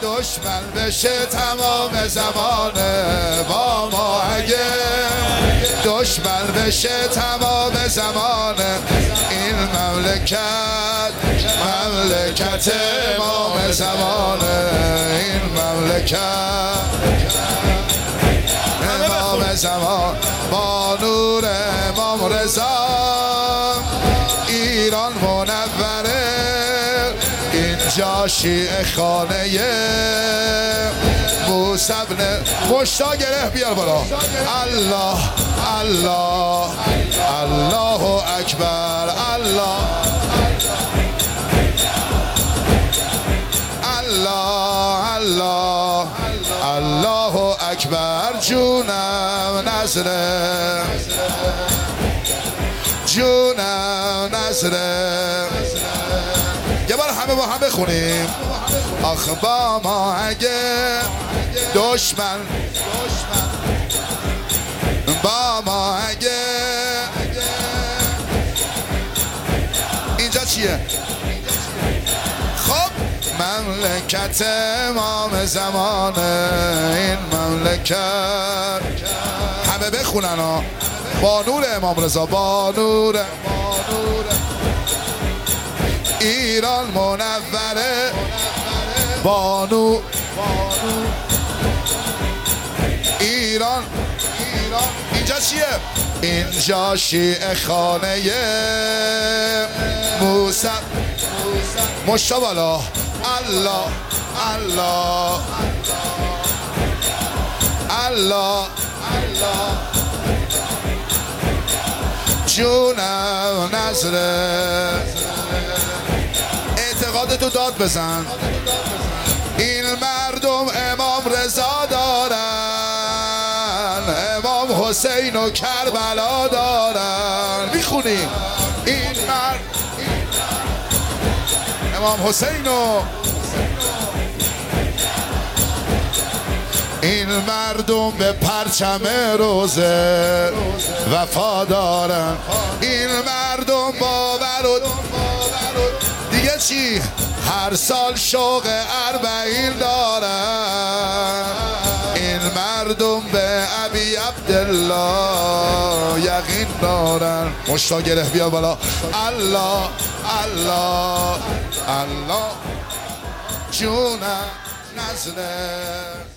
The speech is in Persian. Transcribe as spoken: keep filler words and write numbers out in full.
دشمن بشه تمام زمانه با ما، اگه دشمن بشه تمام زمانه. این مملکت مملکت امام زمانه، این مملکت امام زمان. با نور امام رضا ایران منوره، اینجا شیعه خانه موسی بن مشتا گره. بیار بالا. الله الله الله اکبر، الله الله الله الله اکبر. جونم نظره، جونم نظره. یه بار همه با هم بخونیم. آخ با ما اگه دشمن، با ما اگه. اینجا چیه؟ خب مملکت امام زمانه، این مملکت. همه بخونن ها. با نور امام رضا، با نور ایران منوره، با نور ایران. اینجا چیه؟ اینجا شیعه خانه موسی. مشتا بالا. الله الله الله جونم نظره. اعتقادتو داد بزن. این مردم امام رضا دارن، امام حسین و کربلا دارن. میخونیم این مرد امام حسین و این مردم به پرچم روزه وفا دارن. این مردم باور و دیگه چی؟ هر سال شوق اربعین دارن. این مردم به ابی عبدالله یقین دارن. مشتا گره. بیا بالا. الله الله الله جونم نظره.